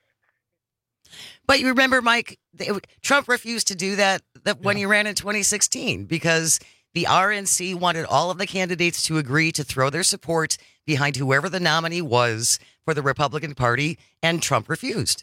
But you remember, Mike, Trump refused to do that when he ran in 2016 because the RNC wanted all of the candidates to agree to throw their support behind whoever the nominee was for the Republican Party, and Trump refused.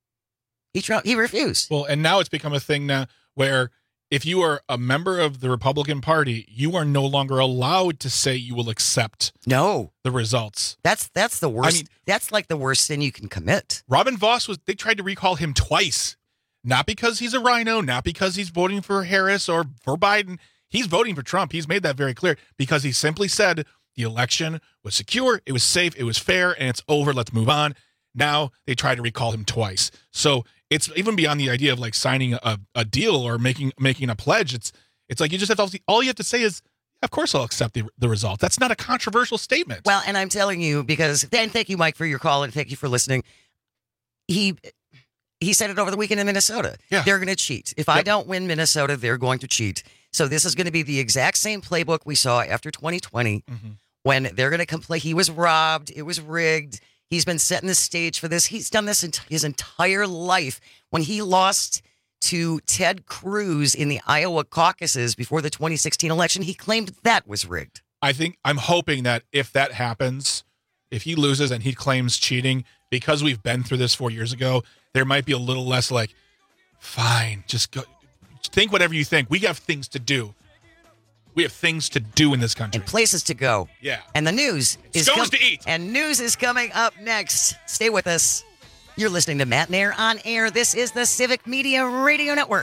He refused. Well, and now it's become a thing now where if you are a member of the Republican Party, you are no longer allowed to say you will accept the results. That's the worst. I mean, that's like the worst sin you can commit. Robin Vos they tried to recall him twice, not because he's a rhino, not because he's voting for Harris or for Biden. He's voting for Trump. He's made that very clear because he simply said the election was secure, it was safe, it was fair, and it's over. Let's move on. Now they try to recall him twice. So it's even beyond the idea of like signing a deal or making a pledge. It's like you just have to, all you have to say is, of course I'll accept the result. That's not a controversial statement. Well, and I'm telling you, because then thank you, Mike, for your call, and thank you for listening. He said it over the weekend in Minnesota. Yeah. They're going to cheat. If I don't win Minnesota, they're going to cheat. So this is going to be the exact same playbook we saw after 2020 when they're going to complain. He was robbed. It was rigged. He's been setting the stage for this. He's done this his entire life. When he lost to Ted Cruz in the Iowa caucuses before the 2016 election, he claimed that was rigged. I'm hoping that if that happens, if he loses and he claims cheating, because we've been through this 4 years ago, there might be a little less like, fine, just go. Think whatever you think. We have things to do. We have things to do in this country. And places to go. Yeah. And the news is Scones to eat. And news is coming up next. Stay with us. You're listening to Matt Nair on air. This is the Civic Media Radio Network.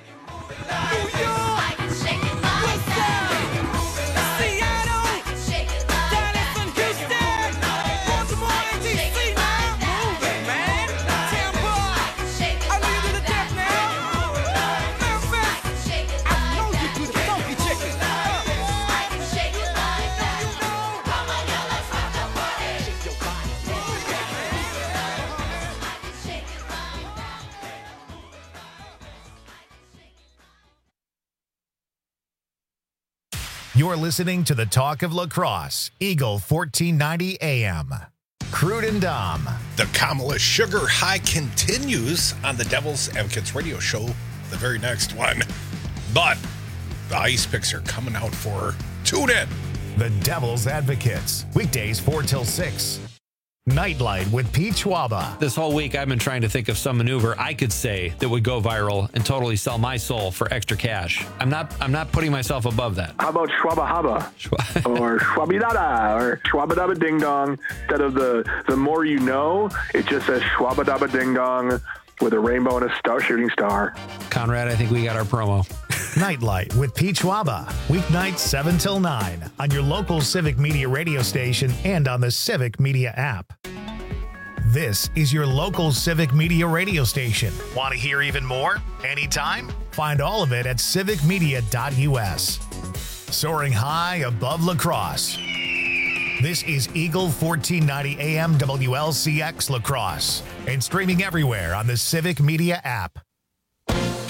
You're listening to the Talk of Lacrosse, Eagle 1490 AM. Crude and Dom. The Kamala sugar high continues on the Devil's Advocates radio show, the very next one. But the ice picks are coming out for tune in. The Devil's Advocates, weekdays 4 till 6. Nightlight with Pete Schwaba. This whole week, I've been trying to think of some maneuver I could say that would go viral and totally sell my soul for extra cash. I'm not putting myself above that. How about Schwaba Haba? Or Schwabidada? Or Schwabadaba Ding Dong? Instead of the more you know, it just says Schwabadaba Ding Dong. with a rainbow and a shooting star. Conrad, I think we got our promo. Nightlight with Pete Schwaba. Weeknights 7 till 9 on your local Civic Media radio station and on the Civic Media app. This is your local Civic Media radio station. Want to hear even more? Anytime? Find all of it at civicmedia.us. Soaring high above La Crosse. This is Eagle 1490 AM WLCX La Crosse and streaming everywhere on the Civic Media app.